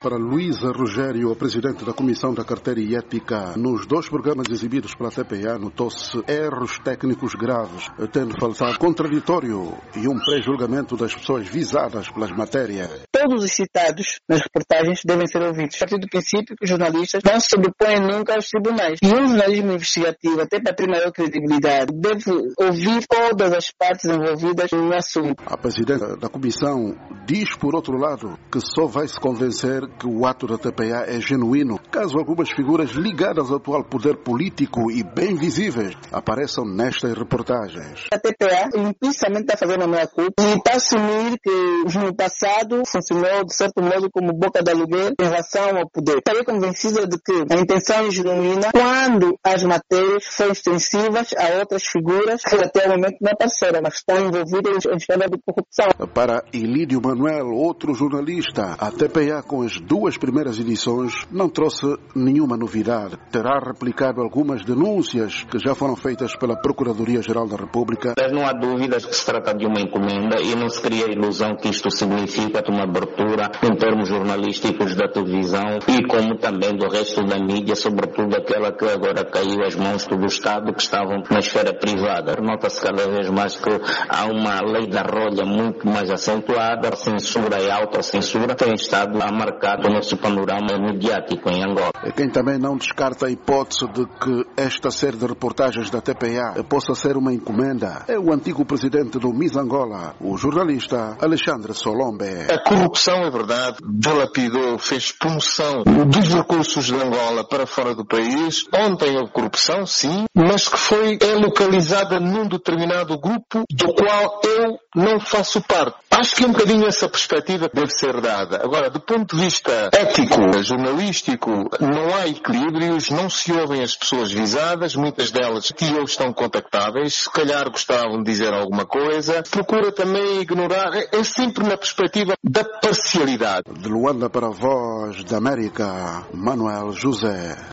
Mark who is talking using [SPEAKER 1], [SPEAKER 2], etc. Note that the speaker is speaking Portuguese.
[SPEAKER 1] Para Luísa Rogério, a presidente da Comissão da Carteira e Ética, nos dois programas exibidos pela TPA notou-se erros técnicos graves, tendo faltado contraditório e um pré-julgamento das pessoas visadas pelas matérias.
[SPEAKER 2] Todos os citados nas reportagens devem ser ouvidos, a partir do princípio que os jornalistas não se sobrepõem nunca aos tribunais. E um jornalismo investigativo, até para ter maior credibilidade, deve ouvir todas as partes envolvidas no assunto.
[SPEAKER 1] A presidente da Comissão diz, por outro lado, que só vai se convencer que o ato da TPA é genuíno caso algumas figuras ligadas ao atual poder político e bem visíveis apareçam nestas reportagens.
[SPEAKER 2] A TPA implicitamente está fazendo a meia culpa e está a assumir que no passado funcionou de certo modo como boca de aluguel em relação ao poder. Estarei convencida de que a intenção é genuína quando as matérias foram extensivas a outras figuras que até o momento não apareceram, mas estão envolvidas em escândalo de corrupção.
[SPEAKER 1] Para Ilídio Manuel, outro jornalista, a TPA com as duas primeiras edições não trouxe nenhuma novidade. Terá replicado algumas denúncias que já foram feitas pela Procuradoria-Geral da República.
[SPEAKER 3] Mas não há dúvidas que se trata de uma encomenda e não se cria a ilusão que isto significa uma abertura em termos jornalísticos da televisão e como também do resto da mídia, sobretudo aquela que agora caiu às mãos do Estado, que estavam na esfera privada. Nota-se cada vez mais que há uma lei da rolha muito mais acentuada, a censura e a autocensura tem estado a marcar o nosso panorama mediático em Angola.
[SPEAKER 1] Quem também não descarta a hipótese de que esta série de reportagens da TPA possa ser uma encomenda é o antigo presidente do Miss Angola, o jornalista Alexandre Solombe.
[SPEAKER 4] A corrupção, é verdade, dilapidou, fez promoção dos recursos de Angola para fora do país. Ontem houve corrupção, sim, mas que é localizada num determinado grupo do qual eu não faço parte. Acho que um bocadinho essa perspectiva deve ser dada. Agora, do ponto de vista ético, jornalístico, não há equilíbrios, não se ouvem as pessoas visadas, muitas delas que hoje estão contactáveis, se calhar gostavam de dizer alguma coisa, procura também ignorar, é sempre na perspectiva da parcialidade.
[SPEAKER 1] De Luanda para a Voz da América, Manuel José.